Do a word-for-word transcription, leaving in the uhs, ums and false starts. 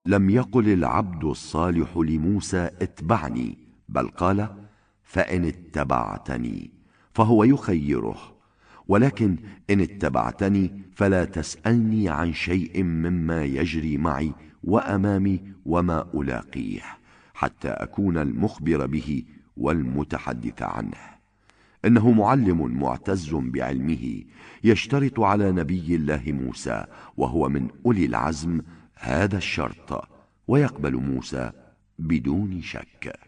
لم يقل العبد الصالح لموسى اتبعني، بل قال فإن اتبعتني، فهو يخيره. ولكن إن اتبعتني فلا تسألني عن شيء مما يجري معي وأمامي وما ألاقيه، حتى أكون المخبر به والمتحدث عنه. إنه معلم معتز بعلمه، يشترط على نبي الله موسى وهو من أولي العزم هذا الشرط، ويقبل موسى بدون شك.